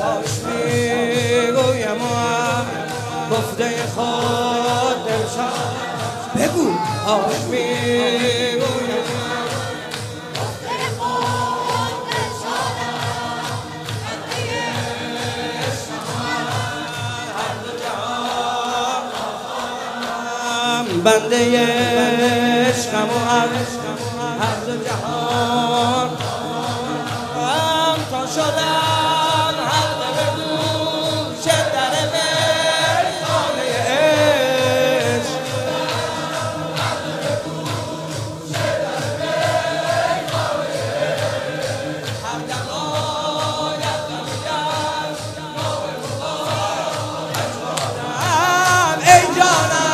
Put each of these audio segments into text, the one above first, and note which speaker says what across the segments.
Speaker 1: آش میگویم گفته خود دلشاد بگو آش میگویم گفته خود دلشادم بنده عشقم و هر دو جهان تا شدن حلقه به گوش در میخانه عشق هر دقایق نمیگن ای جانم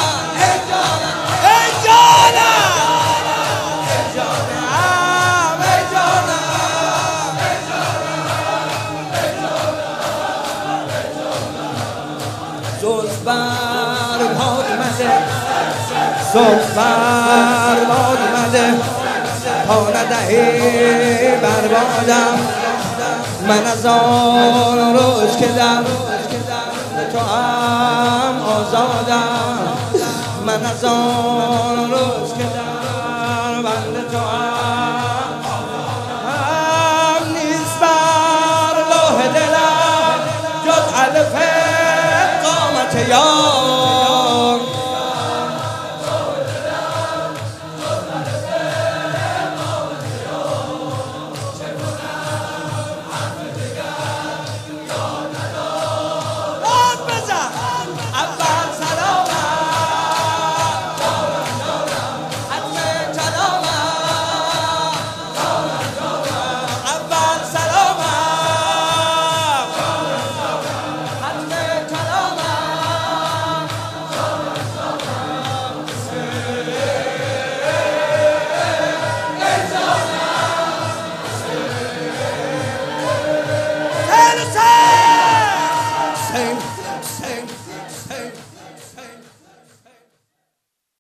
Speaker 1: زلف بر باد اومده زلف بر باد اومده تا ندهی بر بادم من از آن روز که در تو هم آزادم من از آن روز که در بند تو هم نیست بر لوح دلم جز الف قامت یار